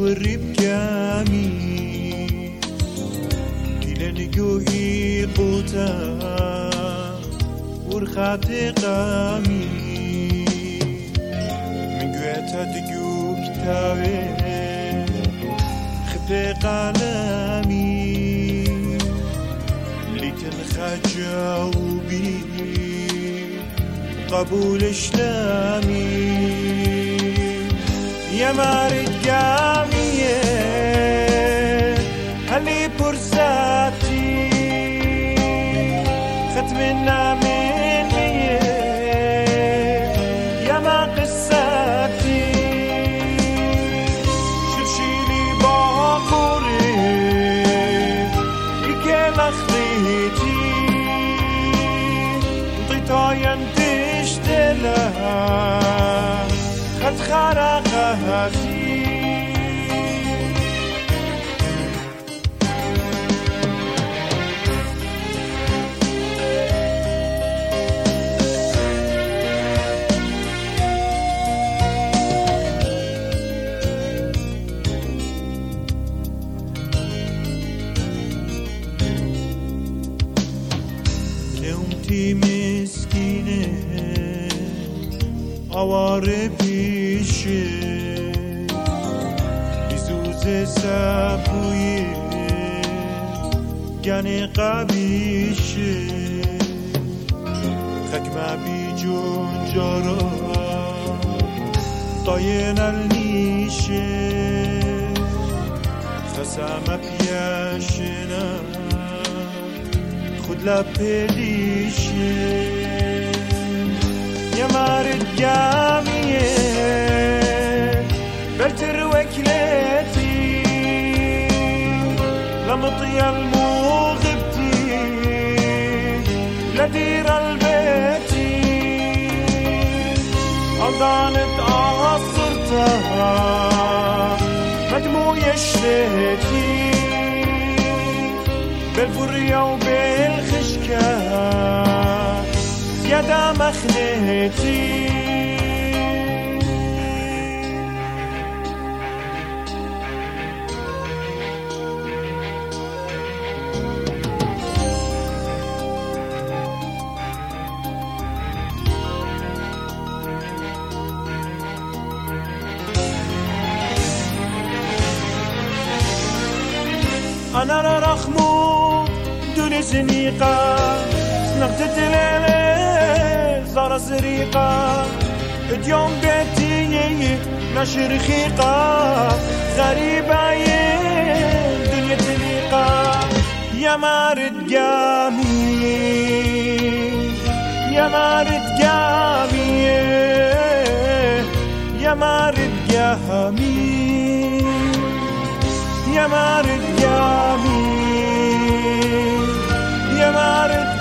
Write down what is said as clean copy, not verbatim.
وريب كامي إلى نجوي قوتا ورخاتي قامي من قويتا تجو كتابي خبي قلمي لتنخجاوبي قبول إسلامي يا مارد جامية هلي برساتي ختمنا مني يا ما قصاتي شرشيلي باقوري يكي مخضيتي ضيطايا تشتلها خد خرقاتي كنتي مسكينة آواره پیشه بیزوز سبویه گنه قبیشه خکمه بی جون جارا طاین النیشه خسمه پیشنه خود لپدیشه يا مارد جامية بلتر وكلتي لمطي الموغبتي لدير البيتي أضانت أعصرتها مدموية شليتي بالفرية وبالخشكة زيادة مخنتي أنا رخمو دون زنيقة نقطة الليل زار زريقة اليوم بيتي نشر خيقة غريبة دنيا تليقة يا مارد جامي يا مارد جامي يا مارد جامي يا مارد جامي يا مارد